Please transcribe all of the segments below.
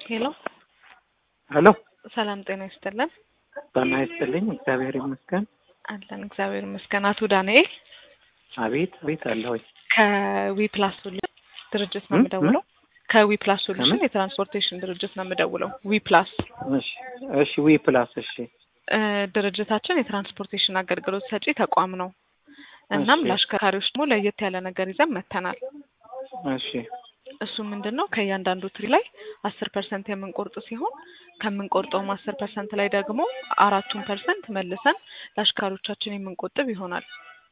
ሄሎ ሄሎ ሰላም ጤና ይስጥልን። ጤና ይስጥልኝ። እግዚአብሔር ይመስገን። አለን እግዚአብሔር ይመስገን። አቶ ዳንኤል አቤት ቤት አለሁኝ። ከዊ ፕላስ ሶሉሽን ድርጅት ነው የምደውለው። ከዊ ፕላስ ሶሉሽን የትራንስፖርቴሽን ድርጅት ነው የምደውለው። ዊ ፕላስ እሺ ዊ ፕላስ እሺ። ድርጅታችን የትራንስፖርቴሽን አገልግሎት ሰጪ ተቋም ነው። እናም ለአሽከርካሪዎች ደግሞ ለየት ያለ ነገር ይዘን መተናል። እሺ እሱ ምንድነው ከእያንዳንዱ ትሪ ላይ 10% የምንቆርጥ ሲሆን ከምንቆርጠው 10% ላይ ደግሞ 4% መልሰን ለአሽከርካሪዎቻችን የምንቆጥብ ይሆናል።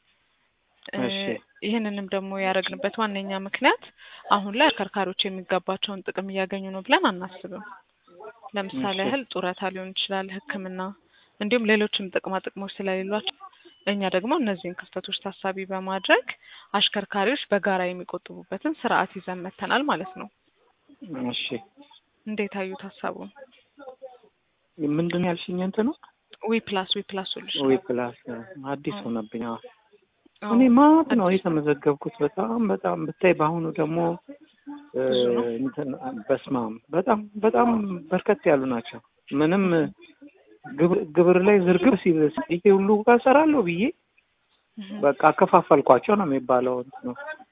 ይህንንም ደግሞ ያደረግንበት ዋነኛ ምክንያት አሁን ላይ አሽከርካሪዎች የሚገባቸውን ጥቅም እያገኙ ነው ብለን አናስብም። ለምሳሌ ያህል ጡረታ ሊሆን ይችላል፣ ሕክምና እንዲሁም ሌሎችም ጥቅማ ጥቅሞች ስለሌሏቸው እኛ ደግሞ እነዚህን ክፍተቶች ታሳቢ በማድረግ አሽከርካሪዎች በጋራ የሚቆጥቡበትን ስርዓት ይዘን መተናል ማለት ነው። እሺ እንዴት አዩት ሀሳቡን? ምንድን ያልሽኝ እንትኑ? ዊ ፕላስ ሶሉሽን ዊ ፕላስ አዲስ ሆነብኝ። እኔ ማለት ነው የተመዘገብኩት በጣም ብታይ በአሁኑ ደግሞ እንትን በስማም በጣም በርከት ያሉ ናቸው። ምንም ግብር ላይ ዝርግብ ሲል ይሄ ሁሉ ጋር ሰራለሁ ብዬ በቃ አከፋፈልኳቸው ነው የሚባለው ነው።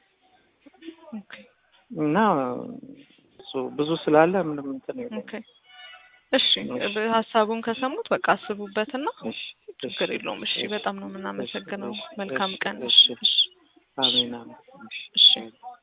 እና ብዙ ስላለ ምንም እንትን የለም። እሺ ሀሳቡን ከሰሙት በቃ አስቡበትና ችግር የለውም። እሺ በጣም ነው የምናመሰግነው። መልካም ቀን። አሜን። እሺ